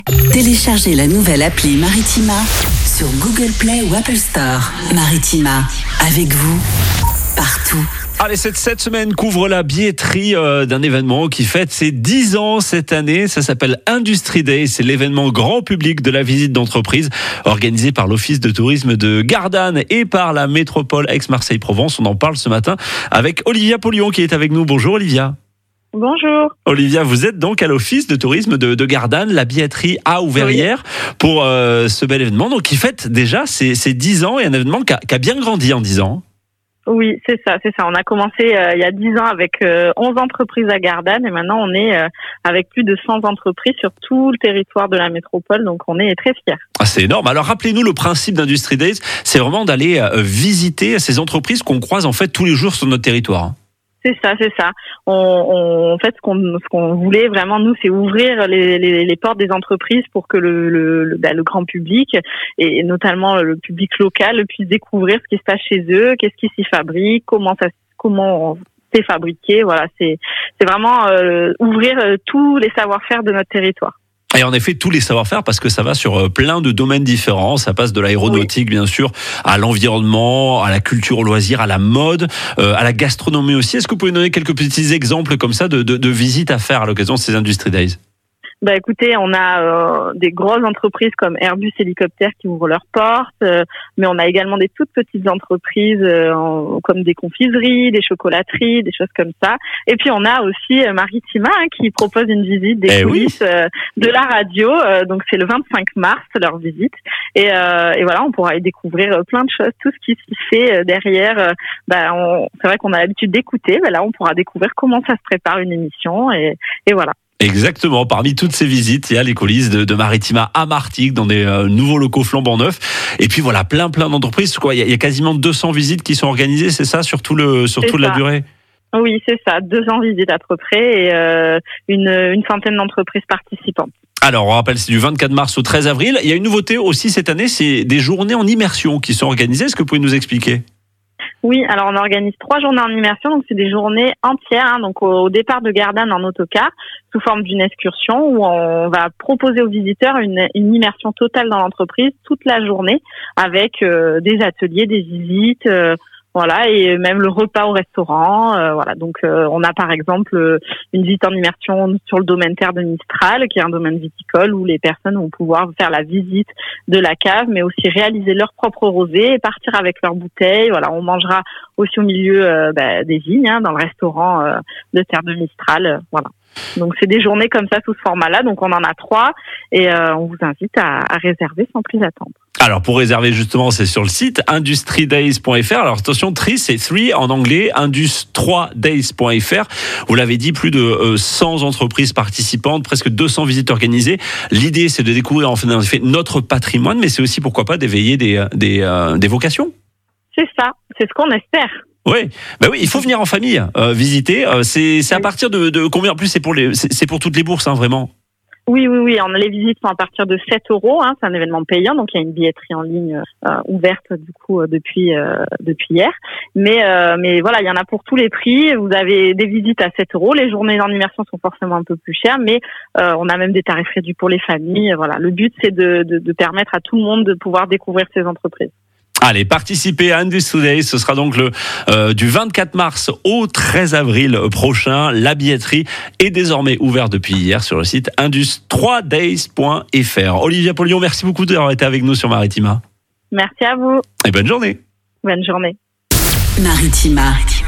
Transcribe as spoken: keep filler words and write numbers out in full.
Téléchargez la nouvelle appli Maritima sur Google Play ou Apple Store. Maritima, avec vous, partout. Allez, cette, cette semaine couvre la billetterie euh, d'un événement qui fête ses dix ans cette année. Ça s'appelle Industry Days. C'est l'événement grand public de la visite d'entreprise organisé par l'Office de tourisme de Gardanne et par la métropole Aix-Marseille-Provence. On en parle ce matin avec Olivia Pollion qui est avec nous. Bonjour Olivia. Bonjour. Olivia, vous êtes donc à l'Office de tourisme de, de Gardanne. La billetterie a ouvert oui. hier pour euh, ce bel événement. Donc, qui fête déjà ses, ses dix ans et un événement qui a, qui a bien grandi en dix ans. Oui, c'est ça, c'est ça. On a commencé euh, il y a dix ans avec euh, onze entreprises à Gardanne et maintenant on est euh, avec plus de cent entreprises sur tout le territoire de la métropole. Donc, on est très fiers. Ah, c'est énorme. Alors, rappelez-nous le principe d'Industry Days. C'est vraiment d'aller euh, visiter ces entreprises qu'on croise en fait tous les jours sur notre territoire. C'est ça, c'est ça. On, on, en fait, ce qu'on, ce qu'on voulait vraiment, nous, c'est ouvrir les, les, les portes des entreprises pour que le, le, le, bah, le grand public, et notamment le public local, puisse découvrir ce qui se passe chez eux, qu'est-ce qui s'y fabrique, comment ça, comment c'est fabriqué. Voilà, c'est, c'est vraiment euh, ouvrir euh, tous les savoir-faire de notre territoire. Et en effet, tous les savoir-faire, parce que ça va sur plein de domaines différents. Ça passe de l'aéronautique, oui. bien sûr, à l'environnement, à la culture, au loisir, à la mode, euh, à la gastronomie aussi. Est-ce que vous pouvez donner quelques petits exemples comme ça de, de, de visites à faire à l'occasion de ces Industry Days ? Bah écoutez, on a euh, des grosses entreprises comme Airbus Hélicoptère qui ouvrent leurs portes, euh, mais on a également des toutes petites entreprises euh, en, comme des confiseries, des chocolateries, des choses comme ça. Et puis on a aussi euh, Maritima hein, qui propose une visite des eh coulisses oui. euh, de la radio. Euh, donc c'est le vingt-cinq mars leur visite. Et, euh, et voilà, on pourra y découvrir plein de choses, tout ce qui se fait euh, derrière. Euh, bah on, c'est vrai qu'on a l'habitude d'écouter, mais là on pourra découvrir comment ça se prépare une émission et, et voilà. Exactement. Parmi toutes ces visites, il y a les coulisses de, de Maritima à Martigues, dans des euh, nouveaux locaux flambant neufs. Et puis voilà, plein plein d'entreprises. Quoi, il y a, il y a quasiment deux cents visites qui sont organisées, c'est ça, sur tout le sur toute la durée. Oui, c'est ça. deux cents visites à peu près et euh, une une centaine d'entreprises participantes. Alors, on rappelle, c'est du vingt-quatre mars au treize avril. Il y a une nouveauté aussi cette année, c'est des journées en immersion qui sont organisées. Est-ce que vous pouvez nous expliquer ? Oui, alors on organise trois journées en immersion, donc c'est des journées entières, hein, donc au, au départ de Gardanne en autocar, sous forme d'une excursion où on va proposer aux visiteurs une, une immersion totale dans l'entreprise toute la journée, avec euh, des ateliers, des visites, euh, voilà, et même le repas au restaurant, euh, voilà. Donc euh, on a par exemple euh, une visite en immersion sur le domaine terre de Mistral, qui est un domaine viticole où les personnes vont pouvoir faire la visite de la cave, mais aussi réaliser leur propre rosé et partir avec leurs bouteilles. Voilà, on mangera aussi au milieu euh, bah, des vignes, hein, dans le restaurant euh, de terre de Mistral, euh, voilà. Donc c'est des journées comme ça sous ce format-là, donc on en a trois et euh, on vous invite à, à réserver sans plus attendre. Alors pour réserver justement, c'est sur le site industry days point f r. Alors attention, tri c'est three en anglais, indus trois days point f r. Vous l'avez dit, plus de euh, cent entreprises participantes, presque deux cents visites organisées. L'idée c'est de découvrir en fait, en fait notre patrimoine, mais c'est aussi pourquoi pas d'éveiller des des, euh, des vocations. C'est ça, c'est ce qu'on espère. Oui, bah oui, il faut venir en famille euh, visiter. Euh, c'est c'est à partir de, de combien? En plus, c'est pour les c'est, c'est pour toutes les bourses, hein, vraiment. Oui, oui, oui. On a les visites sont à partir de sept euros. Hein, c'est un événement payant, donc il y a une billetterie en ligne euh, ouverte du coup euh, depuis euh, depuis hier. Mais euh, mais voilà, il y en a pour tous les prix. Vous avez des visites à sept euros. Les journées en immersion sont forcément un peu plus chères, mais euh, on a même des tarifs réduits pour les familles. Voilà, le but c'est de, de de permettre à tout le monde de pouvoir découvrir ces entreprises. Allez, participez à Industry Days, ce sera donc le euh, du vingt-quatre mars au treize avril prochain. La billetterie est désormais ouverte depuis hier sur le site indus trois days point f r. Olivia Pollion, merci beaucoup d'avoir été avec nous sur Maritima. Merci à vous. Et bonne journée. Bonne journée. Maritima.